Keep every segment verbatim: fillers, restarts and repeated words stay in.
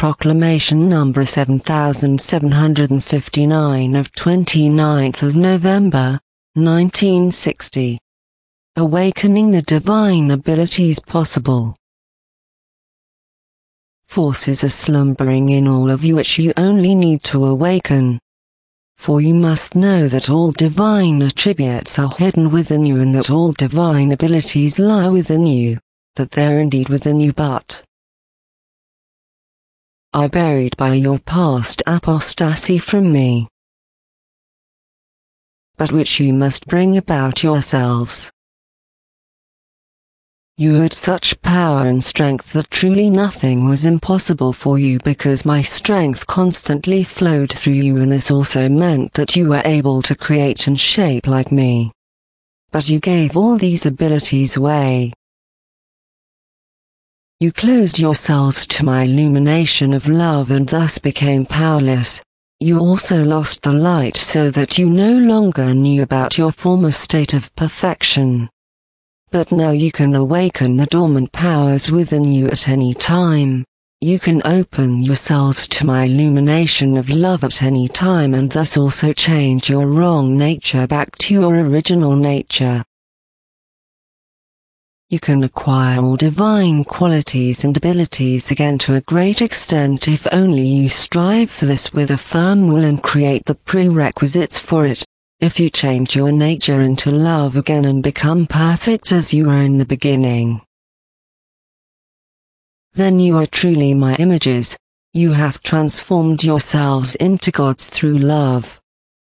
Proclamation number seven thousand seven hundred fifty-nine of twenty-ninth of November, nineteen sixty. Awakening the divine abilities possible. Forces are slumbering in all of you which you only need to awaken. For you must know that all divine attributes are hidden within you and that all divine abilities lie within you, that they're indeed within you but are buried by your past apostasy from me, but which you must bring about yourselves. You had such power and strength that truly nothing was impossible for you because my strength constantly flowed through you, and this also meant that you were able to create and shape like me. But you gave all these abilities away. You closed yourselves to my illumination of love and thus became powerless. You also lost the light so that you no longer knew about your former state of perfection. But now you can awaken the dormant powers within you at any time. You can open yourselves to my illumination of love at any time and thus also change your wrong nature back to your original nature. You can acquire all divine qualities and abilities again to a great extent if only you strive for this with a firm will and create the prerequisites for it. If you change your nature into love again and become perfect as you were in the beginning, then you are truly my images. You have transformed yourselves into gods through love.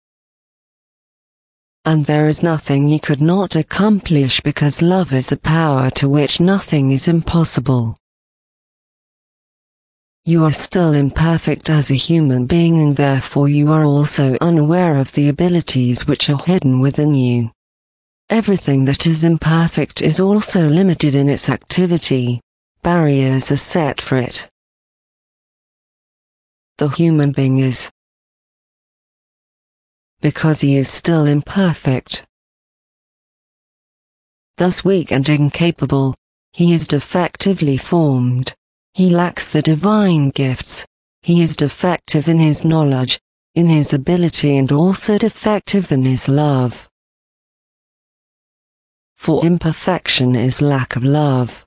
And there is nothing you could not accomplish because love is a power to which nothing is impossible. You are still imperfect as a human being and therefore you are also unaware of the abilities which are hidden within you. Everything that is imperfect is also limited in its activity. Barriers are set for it. The human being is, because he is still imperfect, thus weak and incapable, he is defectively formed. He lacks the divine gifts. He is defective in his knowledge, in his ability, and also defective in his love. For imperfection is lack of love.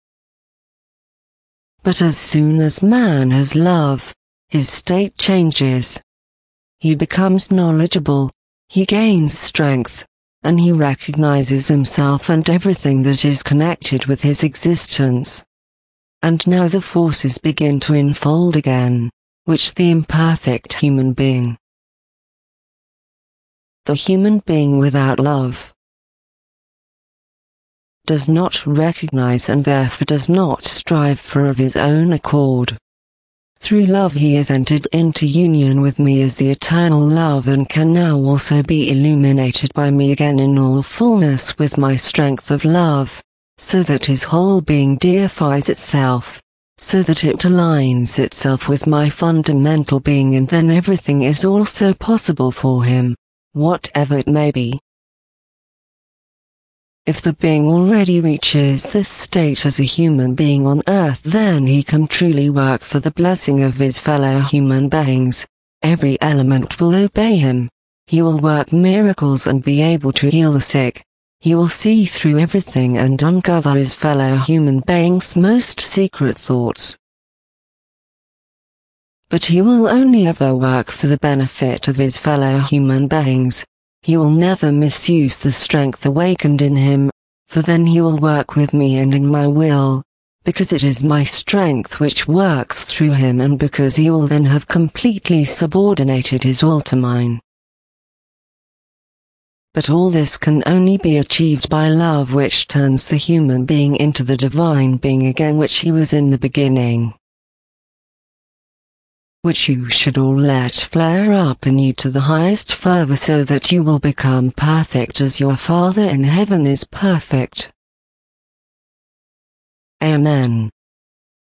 But as soon as man has love, his state changes. He becomes knowledgeable, he gains strength, and he recognizes himself and everything that is connected with his existence. And now the forces begin to unfold again, which the imperfect human being, the human being without love, does not recognize and therefore does not strive for of his own accord. Through love he has entered into union with me as the eternal love and can now also be illuminated by me again in all fullness with my strength of love, so that his whole being deifies itself, so that it aligns itself with my fundamental being, and then everything is also possible for him, whatever it may be. If the being already reaches this state as a human being on earth, then he can truly work for the blessing of his fellow human beings. Every element will obey him. He will work miracles and be able to heal the sick. He will see through everything and uncover his fellow human beings' most secret thoughts. But he will only ever work for the benefit of his fellow human beings. He will never misuse the strength awakened in him, for then he will work with me and in my will, because it is my strength which works through him and because he will then have completely subordinated his will to mine. But all this can only be achieved by love, which turns the human being into the divine being again which he was in the beginning, which you should all let flare up in you to the highest fervor so that you will become perfect as your Father in heaven is perfect. Amen.